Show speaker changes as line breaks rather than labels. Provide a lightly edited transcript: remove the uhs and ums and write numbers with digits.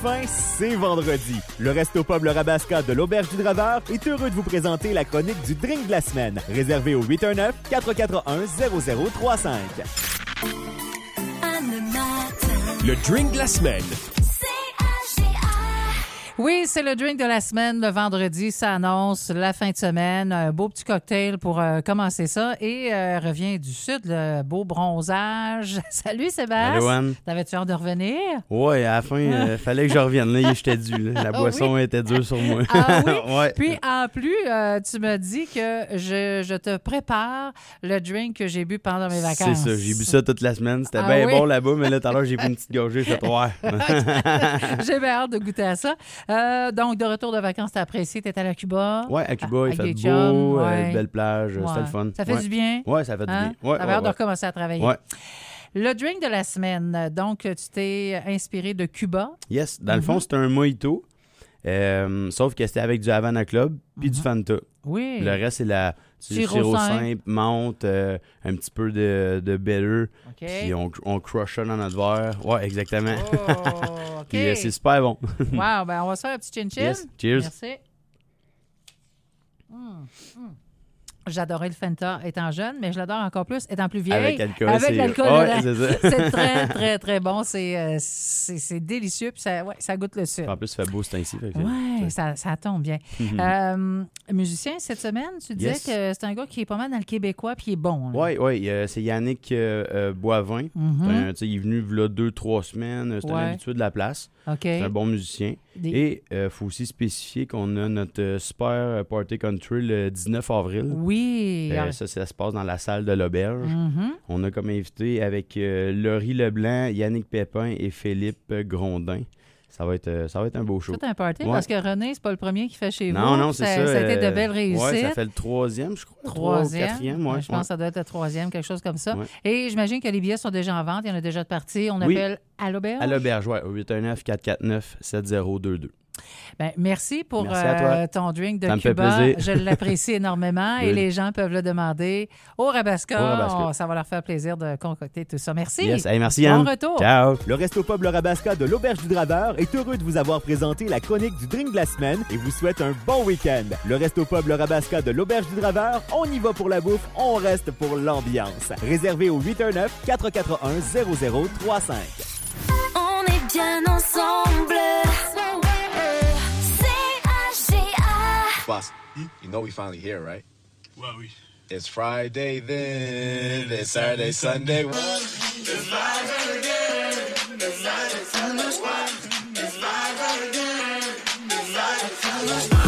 Enfin, c'est vendredi. Le Resto Pub Le Rabasca de l'Auberge du Draveur est heureux de vous présenter la chronique du drink de la semaine, réservé au 819-441-0035.
Le drink de la semaine.
Oui, c'est le drink de la semaine. Le vendredi, ça annonce la fin de semaine. Un beau petit cocktail pour commencer ça. Et revient du sud, le beau bronzage. Salut Sébastien.
Allô, Anne.
T'avais-tu hâte de revenir?
Oui, à la fin, fallait que je revienne. Là, j'étais dû. La boisson était dure sur moi.
Ah oui?
Ouais.
Puis en plus, tu m'as dit que je te prépare le drink que j'ai bu pendant mes vacances.
C'est ça, j'ai bu ça toute la semaine. C'était
Ah
bien
oui?
bon là-bas, mais là, tout à l'heure, j'ai pris une petite gorgée. J'ai fait ouais.
J'ai bien hâte de goûter à ça. Donc, de retour de vacances, t'as apprécié? T'es allé à Cuba?
Ouais, à Cuba, il fait
des
beau,
chums, ouais.
belle plage,
Ouais.
c'était le fun.
Ça fait
Ouais.
du bien?
Ouais, ça fait du bien. Ouais,
T'avais hâte de recommencer à travailler.
Ouais.
Le drink de la semaine, donc, tu t'es inspiré de Cuba.
Yes, dans le fond, c'était un mojito, sauf que c'était avec du Havana Club puis du Fanta.
Oui.
Le reste, c'est la
Sirop
simple, menthe, un petit peu de better,
OK.
puis on crush ça dans notre verre. Ouais, exactement.
Oh, OK.
Puis c'est super bon.
Wow, ben on va se faire un petit chin-chin.
Yes, cheers.
Merci. J'adorais le Fanta étant jeune, mais je l'adore encore plus étant plus vieille.
Avec l'alcool,
Avec
c'est-
l'alcool
ouais,
dedans.
c'est ça.
C'est très, très, très bon. C'est délicieux, puis ça goûte le sucre.
En plus, il fait beau ce temps-ci.
Oui, ça tombe bien. Musicien, cette semaine, tu disais
Yes.
que c'est un gars qui est pas mal dans le québécois puis il est bon. là.
Oui, c'est Yannick Boivin.
Mhm.
Tu sais, il est venu là 2-3 semaines. C'est
Ouais.
un habitué de la place.
OK.
C'est un bon musicien. Et il faut aussi spécifier qu'on a notre super party country le 19 avril.
Oui.
Ça se passe dans la salle de l'auberge.
Mhm.
On a comme invité avec Laurie Leblanc, Yannick Pépin et Philippe Grondin. Ça va être un beau show.
C'est un party
Ouais.
parce que René, c'est pas le premier qui fait chez vous.
Non, c'est ça.
Ça a été de belles réussites.
Ouais, ça fait le 3e, je crois.
Troisième.
4e, ouais.
Je pense que ça doit être le 3e, quelque chose comme ça.
Ouais.
Et j'imagine que les billets sont déjà en vente. Il y en a déjà de parties. On
Oui.
appelle à l'auberge.
À l'auberge, oui, au 819-449-7022.
Ben, merci pour
Merci à toi.
ton drink de
Ça me fait
Cuba.
plaisir.
Je l'apprécie énormément et
Good.
les gens peuvent le demander au Rabasca.
Au Rabasca.
Ça va leur faire plaisir de concocter tout ça. Merci.
Yes, hey, merci Yann.
Bon retour.
Ciao.
Le Resto Pub Le Rabasca de l'Auberge du Draveur est heureux de vous avoir présenté la chronique du drink de la semaine et vous souhaite un bon week-end. Le Resto Pub Le Rabasca de l'Auberge du Draveur, on y va pour la bouffe, on reste pour l'ambiance. Réservé au 819-441-0035.
On est bien ensemble. C-H-G-A.
Boss, you know we finally here, right?
Well, we...
It's Friday then, it's Saturday, Sunday.
It's live again. It's live, it's live, it's live again. It's live, it's live.